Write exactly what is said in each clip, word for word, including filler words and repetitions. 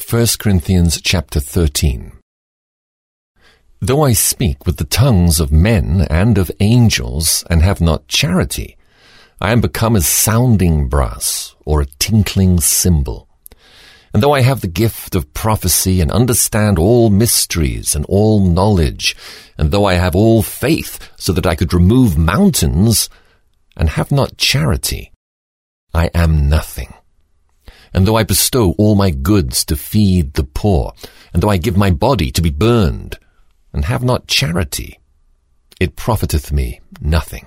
First Corinthians chapter thirteen. Though I speak with the tongues of men and of angels, and have not charity, I am become as sounding brass, or a tinkling cymbal. And though I have the gift of prophecy, and understand all mysteries and all knowledge, and though I have all faith, so that I could remove mountains, and have not charity, I am nothing. And though I bestow all my goods to feed the poor, and though I give my body to be burned, and have not charity, it profiteth me nothing.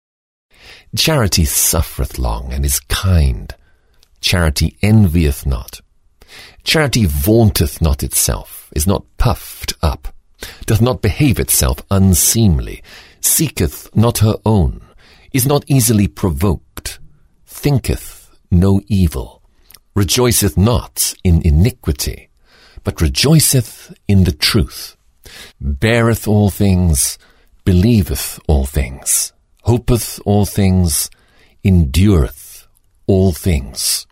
Charity suffereth long, and is kind. Charity envieth not. Charity vaunteth not itself, is not puffed up, doth not behave itself unseemly, seeketh not her own, is not easily provoked, thinketh no evil, rejoiceth not in iniquity, but rejoiceth in the truth, beareth all things, believeth all things, hopeth all things, endureth all things.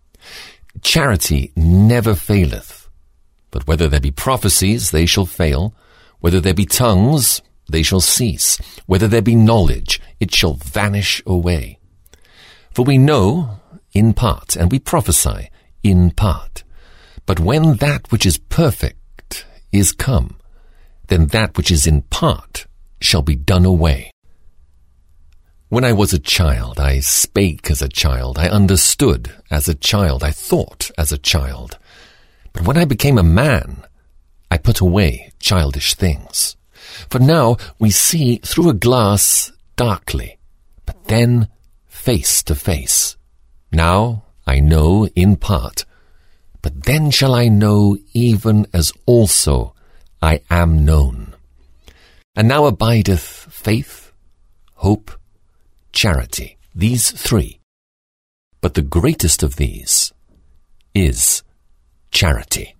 Charity never faileth, but whether there be prophecies, they shall fail, whether there be tongues, they shall cease, whether there be knowledge, it shall vanish away. For we know in part, and we prophesy in part. But when that which is perfect is come, then that which is in part shall be done away. When I was a child, I spake as a child, I understood as a child, I thought as a child. But when I became a man, I put away childish things. For now we see through a glass darkly, but then face to face. Now I know in part, but then shall I know even as also I am known. And now abideth faith, hope, charity, these three. But the greatest of these is charity.